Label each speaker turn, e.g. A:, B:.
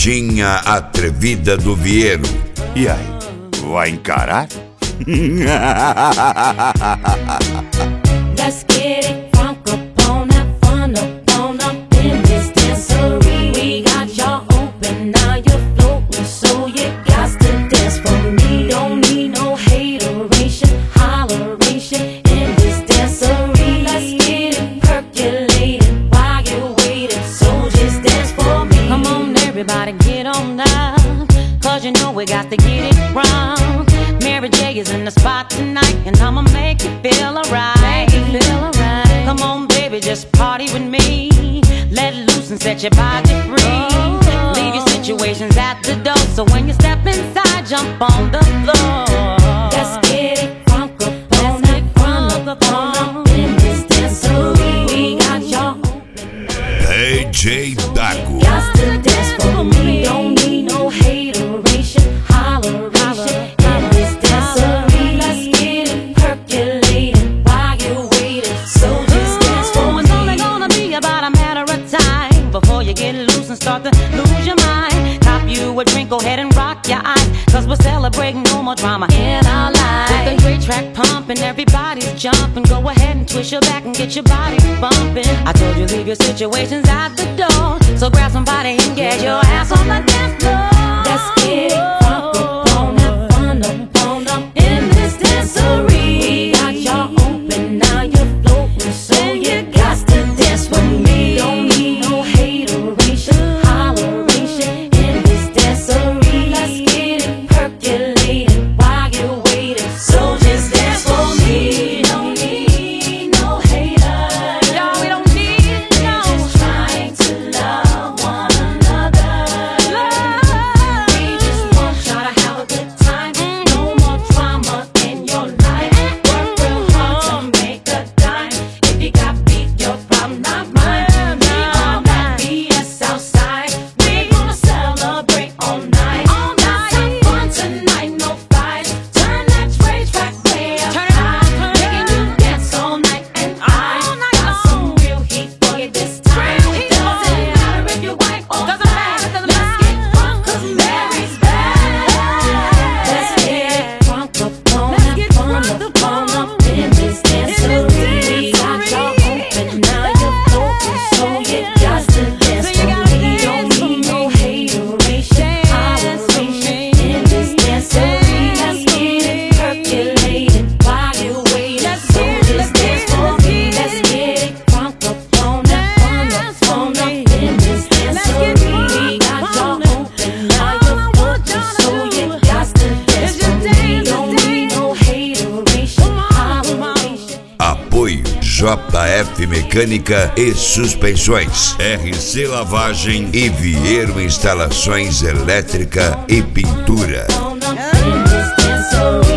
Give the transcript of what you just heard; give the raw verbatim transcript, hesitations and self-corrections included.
A: Pegadinha atrevida do Vieiro.
B: E aí, vai encarar?
C: Let's get it crunk up on that fun up on up in this dancery. We got y'all open, now you're floating, so you got to dance for me. Don't need no hateration, holleration in this dancery. Let's get it percolating while you're waiting, so just dance for me.
D: Come on everybody, get on down, cause you know we got to get it wrong. Mary J is in the spot tonight, and I'ma make you feel alright. Make you feel alright. Come on, baby, just party with me. Let loose and set your body free. Oh. Leave your situations at the door, so when you step inside, jump on the floor.
C: Let's get it crunk up on that crunk up on up in this dancery. We got y'all open.
A: D J Dago.
C: Got to dance for me. Don't need no hateration, holleration.
D: Start to lose your mind. Cop you a drink, go ahead and rock your eyes, cause we're celebrating no more drama in our lives. With the great track pumping, everybody's jumping. Go ahead and twist your back and get your body bumping. I told you leave your situations at the door, so grab somebody and get your ass on the dance floor.
C: Let's get it crunk up on that fun up on up in this dancery. We got y'all open, now you're floating, so you got to dance with me. Don't need no hateration, holleration in this dancery. Let's get it percolating while you're waiting, so just dance for me. Don't need no haters,
D: y'all, we don't need no.
C: We're just trying to love one another. Love. We just want y'all to have a good time. No more drama in your life. Work real hard to make a dime. If you got beef, your problem, not mine. Leave all that B S outside. We're gonna celebrate all night. All night. Have fun tonight, no fights. Turn that trade track way up high. Making you dance all night, and I got some real heat for you this time. Doesn't matter if you're white or black. Let's get crunk 'cause Mary's back. Let's get crunk up on that fun up on up in this dancery. We got y'all open, now you're floating, so you got to dance for me. Don't need no hateration, holleration in this dancery. Let's get it percolating while you're waiting, so just dance for me. Let's get it crunk up on that fun up on up in this dancery. We got y'all open, now you're floating, so you got to dance for me. Don't need no hateration, holleration.
A: Apoio J F Mecânica e Suspensões, R C Lavagem e Vieiro Instalações Elétrica e Pintura.
C: On up in this dancery.